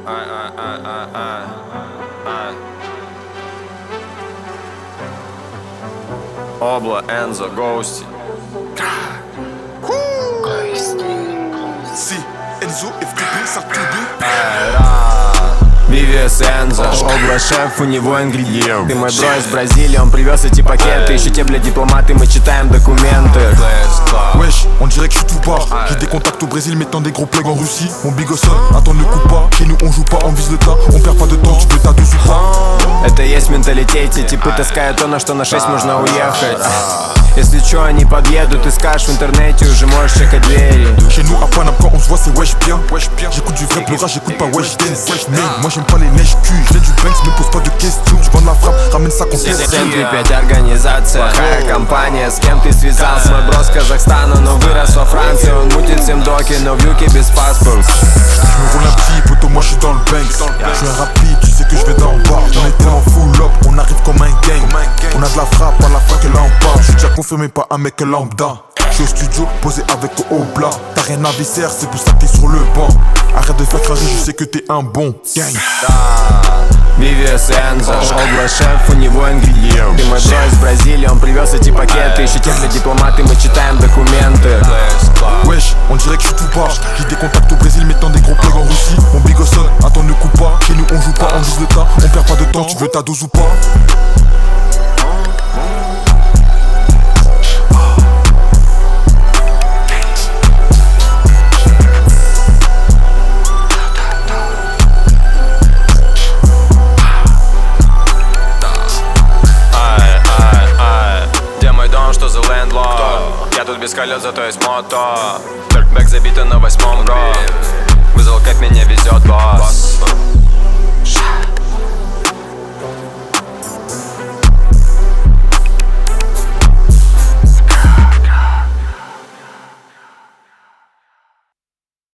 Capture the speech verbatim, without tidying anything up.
Ай, ай, ай, ай, ай, ай. Обла, Энзо, Гоусти. Si, Enzo, эф ти би, Сартюби. Вивиес Энзо, Обла шеф, у него ингредиент. Ты мой бро из Бразилии, он привез эти пакеты. Еще те, бля, дипломаты, мы читаем документы. Wesh, on dirait que je suis tout bas. J'ai des contacts au Brésil, mettant des gros plagues en Russie. Mon big son, attends ne coupe pas. Chez nous on joue pas, on vise le tas. On perd pas de temps, tu veux ta douce ou pas. Это есть в менталитете, типы таскают то, на что на шесть можно уехать. Если чё, они подъедут, ты скажешь в интернете, уже можешь чекать двери. Chez nous à Paname quand on se voit c'est wesh bien. J'écoute du vrai pleurage, j'écoute pas wesh dance. Mais moi j'aime pas les neige cul, je du Banks, me pose pas de questions. Tu vends de la frappe, ramène ça qu'on В центре пять организация, плохая компания. С кем ты связался? Мой бро с Казахстана, но вырос во Франции. Он мутит всем доки, но в люке без паспорта. J'me roule un petit poteau, moi j'suis dans le Banks. J'suis un rapide, tu sais que j'vais d'en bas. On est tellement full up, on arrive comme un gang. On a de la frappe à la fin que là on part. J'suis déjà confirmé pas un mec lambda. J'suis au studio, posé avec au Obla. T'as rien à visser, c'est pour ça que t'es sur le banc. Arrête de faire cracher, je sais que t'es un bon gang. Вивиес Энзо, Обла шеф, у него ингредиент. Ты мой бро из Бразилии, он привез эти пакеты. Еще те, бля, дипломаты, мы читаем документы. Wesh, on dirait que je suis tout bas. J'ai des contacts au Brésil, mettant des gros plagues en Russie. Mon big son, attends ne coupe pas. Chez nous on joue pas, on vise le tas. On perd pas de temps, tu veux ta dose ou pas. Что за лендлорд? Я тут без колес, зато есть мото. Дартбэк забита на восьмом, бро. Вызвал, как меня везет, бо